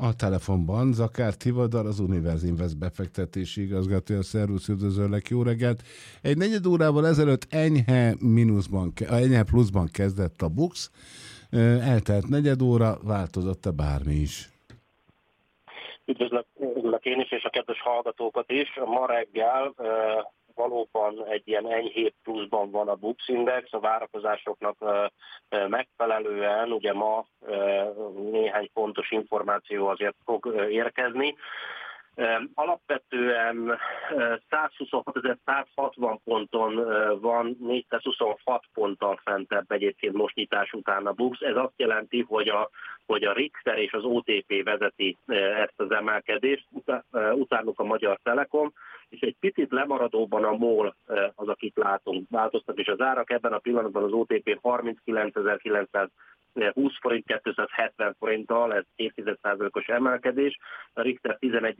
A telefonban Zakár Tivadar, az Univerz Invest befektetési igazgatója. Szervusz, üdvözöllek, jó reggelt! Egy negyed órával ezelőtt enyhe pluszban kezdett a BUX. Eltelt negyed óra, változott-e bármi is? Üdvözlök én is, és a kedves hallgatókat is. Ma reggel valóban egy ilyen enyhébb pluszban van a BUX Index, a várakozásoknak megfelelően, ugye ma néhány fontos információ azért fog érkezni. Alapvetően 126.160 ponton van, 426 ponttal fentebb egyébként most nyitás után a BUX. Ez azt jelenti, hogy a Richter és az OTP vezeti ezt az emelkedést, utánuk a Magyar Telekom, és egy picit lemaradóban a MOL az, akit látunk. Változtak is az árak, ebben a pillanatban az OTP 39.920 forint, 270 forinttal, ez 2,2%-os emelkedés, a Richter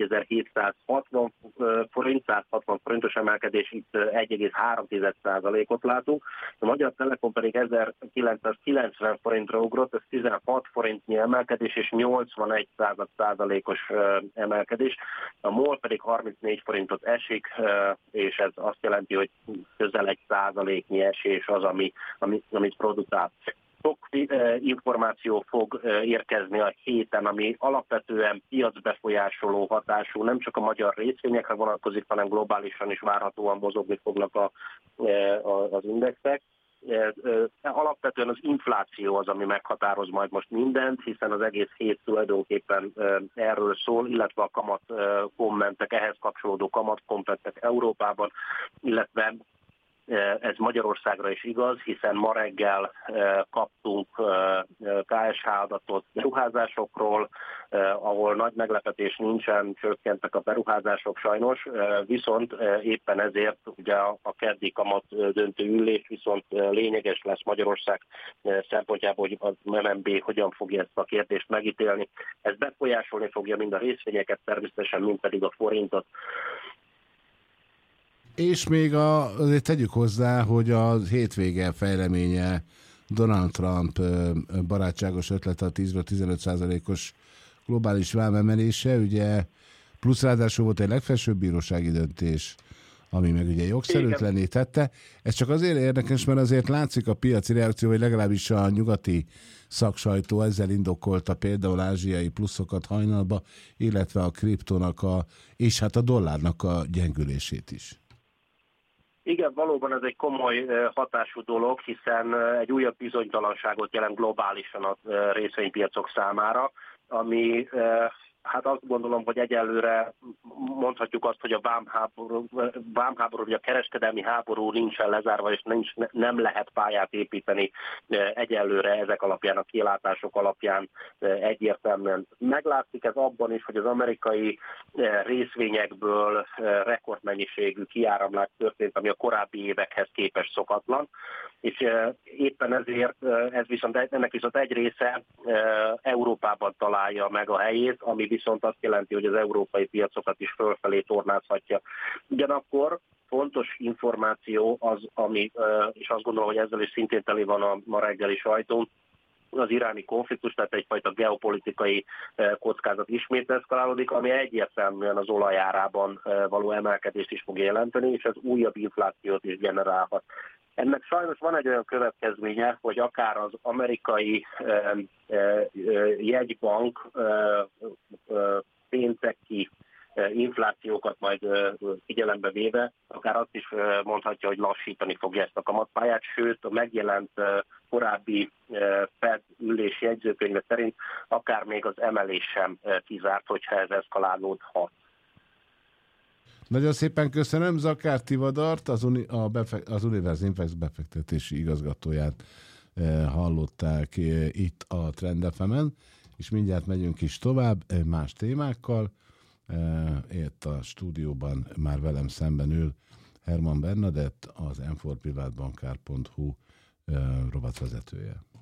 11.760 forint, 160 forintos emelkedés, itt 1,3%-ot látunk, a Magyar Telekom pedig 1990 forintra ugrott, ez 16 forintnyi emelkedés és 81%-os emelkedés, a MOL pedig 34 forintot esik, és ez azt jelenti, hogy közel 1%-nyi esés az, amit produkál. Sok információ fog érkezni a héten, ami alapvetően piacbefolyásoló hatású, nem csak a magyar részvényekre vonatkozik, hanem globálisan is várhatóan mozogni fognak az indexek. Alapvetően az infláció az, ami meghatároz majd most mindent, hiszen az egész hét tulajdonképpen erről szól, illetve a kamat kommentek, ehhez kapcsolódó kamat kommentek Európában, illetve ez Magyarországra is igaz, hiszen ma reggel kaptunk KSH adatot beruházásokról, ahol nagy meglepetés nincsen, csökkentek a beruházások sajnos, viszont éppen ezért ugye a keddi kamat döntő ülés viszont lényeges lesz Magyarország szempontjából, hogy az MNB hogyan fogja ezt a kérdést megítélni. Ez befolyásolni fogja mind a részvényeket, természetesen, mind pedig a forintot. És még azért tegyük hozzá, hogy a hétvége fejleménye Donald Trump barátságos ötlete a 10-15%-os globális vámemelése, ugye plusz ráadásul volt egy legfelsőbb bírósági döntés, ami meg ugye jogszerűtlenné tette. Ez csak azért érdekes, mert azért látszik a piaci reakció, hogy legalábbis a nyugati szaksajtó ezzel indokolta például ázsiai pluszokat hajnalba, illetve a kriptónak és hát a dollárnak a gyengülését is. Igen, valóban ez egy komoly hatású dolog, hiszen egy újabb bizonytalanságot jelent globálisan a részvénypiacok számára, ami hát azt gondolom, hogy egyelőre mondhatjuk azt, hogy a vámháború, vagy a kereskedelmi háború nincsen lezárva, és nem lehet pályát építeni egyelőre ezek alapján, a kilátások alapján egyértelműen. Meglátszik ez abban is, hogy az amerikai részvényekből rekordmennyiségű kiáramlás történt, ami a korábbi évekhez képest szokatlan, és éppen ezért ennek viszont egy része Európában találja meg a helyét, ami viszont azt jelenti, hogy az európai piacokat is fölfelé tornázhatja. Ugyanakkor fontos információ az, ami, és azt gondolom, hogy ezzel is szintén teli van a ma reggeli sajtó, az iráni konfliktus, tehát egyfajta geopolitikai kockázat ismét eszkalálódik, ami egyértelműen az olajárában való emelkedést is fog jelenteni, és ez újabb inflációt is generálhat. Ennek sajnos van egy olyan következménye, hogy akár az amerikai jegybank pénteki inflációkat majd figyelembe véve, akár azt is mondhatja, hogy lassítani fogja ezt a kamatpályát, sőt a megjelent korábbi Fed ülés jegyzőkönyve szerint akár még az emelés sem kizárt, hogyha ez eszkalálódhat. Nagyon szépen köszönöm Zakár Tivadart, az Univerz Invest befektetési igazgatóját hallották itt a Trend FM-en, és mindjárt megyünk is tovább más témákkal. Itt a stúdióban már velem szemben ül Herman Bernadett, az m4privatbankár.hu rovatvezetője.